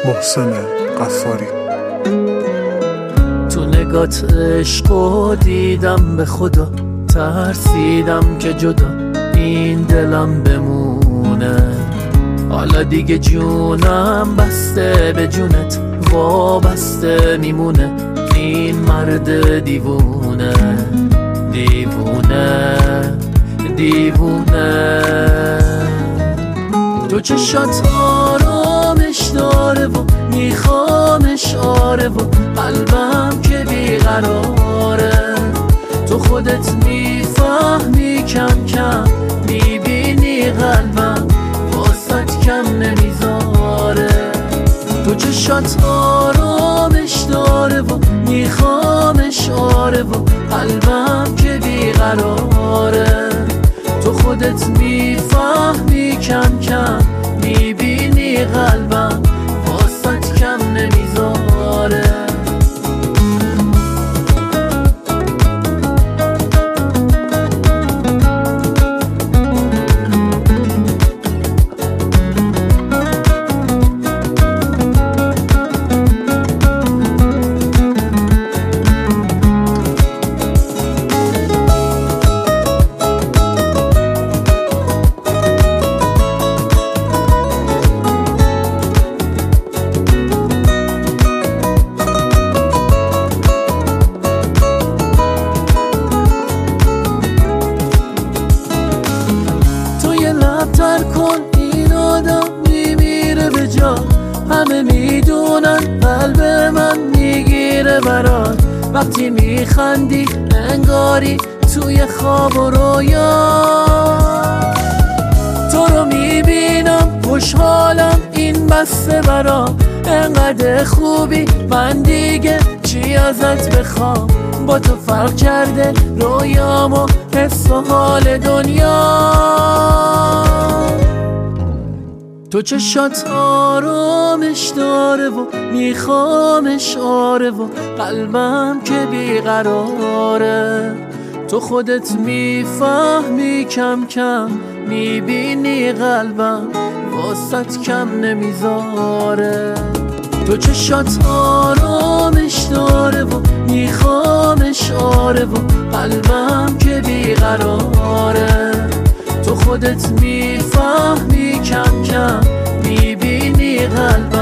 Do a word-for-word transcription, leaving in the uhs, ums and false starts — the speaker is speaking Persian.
محسن غفاری. تو نگات عشقو دیدم به خدا، ترسیدم که جدا این دلم بمونه. حالا دیگه جونم بسته به جونت، وابسته میمونه این مرد دیوونه. دیوونه دیوونه تو چشات آرامش داره و میخوامش آره و قلبم که بیقراره. تو خودت میفهمی کم کم، میبینی قلبم واسط کم نمیذاره. تو چشات آرامش داره و میخوامش آره و قلبم که بیقراره. تو خودت میفهمی کم کم، میبینی قلبم واسط کم نمیذاره. تر کن این آدم میمیره به جا، همه میدونن قلب من میگیره برات. وقتی میخندی انگاری توی خواب و رویا، تو رو میبینم خوشحالم این بسته برام. انقدر خوبی من دیگه چی ازت بخوام، با تو فرق کرده رویام و حس و حال دنیا. تو چشات آرامش داره و میخوامش آره و قلبم که بیقراره. تو خودت میفهمی کم کم، میبینی قلبم واسط کم نمیذاره. تو چشات آرامش داره و میخوامش آره و قلبم که بیقراره. تو خودت میفهمی کم کم، میبینی قلبم